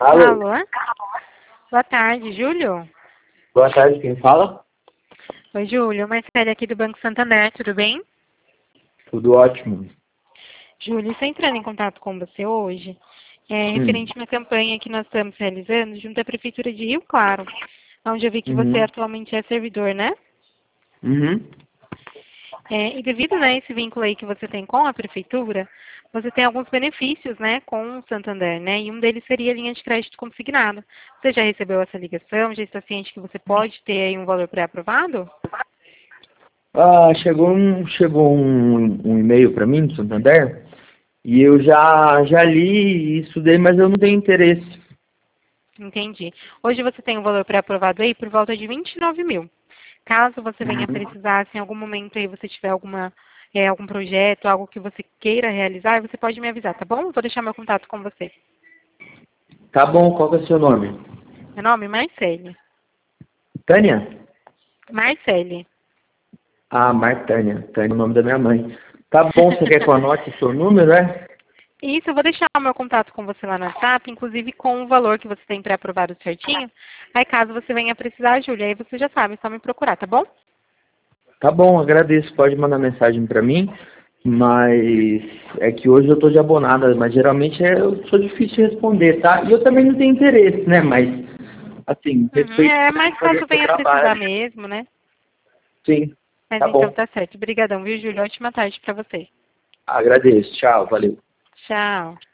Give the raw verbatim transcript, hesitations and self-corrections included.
Alô? Alô? Boa tarde, Júlio? Boa tarde, quem fala? Oi, Júlio. Marcele aqui do Banco Santander, tudo bem? Tudo ótimo. Júlio, estou entrando em contato com você hoje, é, Hum. referente a uma campanha que nós estamos realizando junto à Prefeitura de Rio Claro, onde eu vi que você Uhum. atualmente é servidor, né? Uhum. É, e devido né, a esse vínculo aí que você tem com a Prefeitura, você tem alguns benefícios né, com o Santander, né? E um deles seria a linha de crédito consignado. Você já recebeu essa ligação? Já está ciente que você pode ter aí um valor pré-aprovado? Ah, chegou um, chegou um, um e-mail para mim do Santander e eu já, já li e estudei, mas eu não tenho interesse. Entendi. Hoje você tem um valor pré-aprovado aí por volta de vinte e nove mil. Caso você venha Uhum. precisar, se em algum momento aí você tiver alguma, é, algum projeto, algo que você queira realizar, você pode me avisar, tá bom? Vou deixar meu contato com você. Tá bom, qual que é o seu nome? Meu nome é Marcele. Tânia? Marcele. Ah, Martânia. Tânia é o nome da minha mãe. Tá bom, você quer que eu anote o seu número, é? Isso, eu vou deixar o meu contato com você lá no WhatsApp, inclusive com o valor que você tem pré-aprovado certinho. Aí caso você venha precisar, Júlia, aí você já sabe, é só me procurar, tá bom? Tá bom, agradeço. Pode mandar mensagem para mim, mas é que hoje eu tô de abonada, mas geralmente é, eu sou difícil de responder, tá? E eu também não tenho interesse, né? Mas, assim, Uhum, respeito é você mais fazer caso seu venha precisar trabalho. mesmo, né? Sim, Mas tá então bom. tá certo. Obrigadão, viu, Júlia? Ótima tarde pra você. Agradeço. Tchau, valeu. Tchau.